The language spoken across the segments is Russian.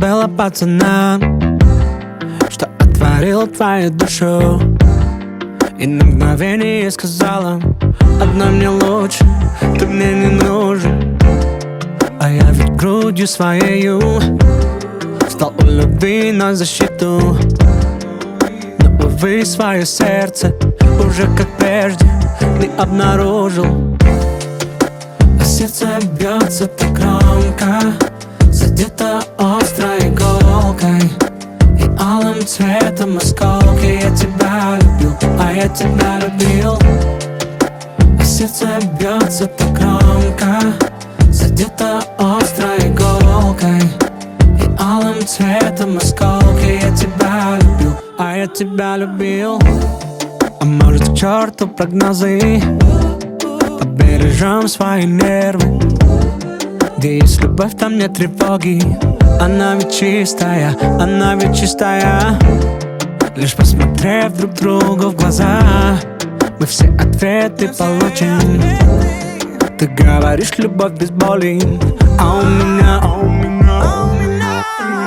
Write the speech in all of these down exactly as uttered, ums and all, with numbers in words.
забыла пацана, что отворил твою душу, и на мгновение сказала: одна мне лучше, ты мне не нужен. А я ведь грудью своею стал у любви на защиту, но, увы, свое сердце уже как прежде не обнаружил. А сердце бьется так громко, задето острой иголкой и алым цветом осколки. Я тебя любил, а я тебя любил. А сердце бьется так громко, задето острой иголкой и алым цветом осколки. Я тебя любил, а я тебя любил. А может, к черту прогнозы, побережем свои нервы. Где есть любовь, там нет тревоги. Она ведь чистая, она ведь чистая. Лишь посмотрев друг другу в глаза, мы все ответы получим. Ты говоришь, любовь без боли, а у меня, а у меня, а у меня.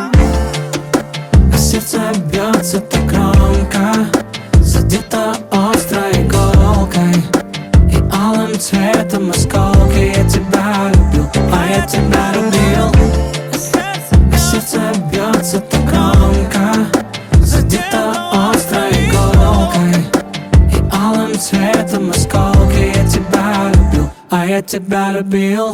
А сердце бьется так громко, задето острой иголкой и алым цветом осколки. Я тебя любил, а я тебя любил. А сердце бьется так громко, задето острой иголкой и алым цветом осколки. Я тебя любил, а я тебя любил.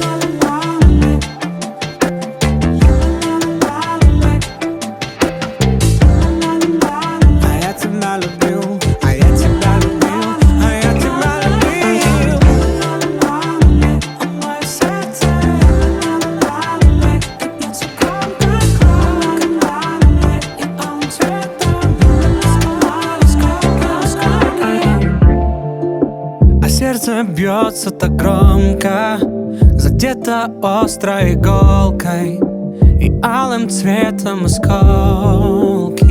Сердце бьется так громко, задето острой иголкой и алым цветом осколки.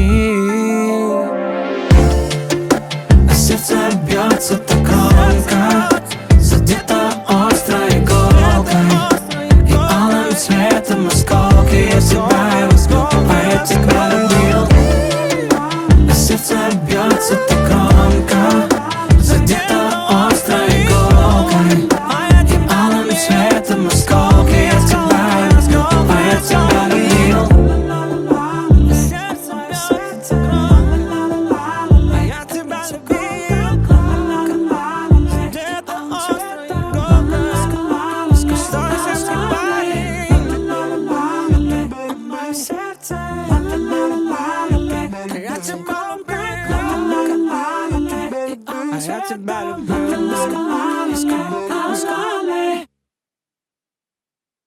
А сердце бьется так громко, задето острой иголкой и алым цветом осколки. Я тебя любил, а я тебя любил. А сердце бьется так громко, задето острой иголкой и алым цветом осколки. Я тебя любил, а я тебя любил. А я тебя любил.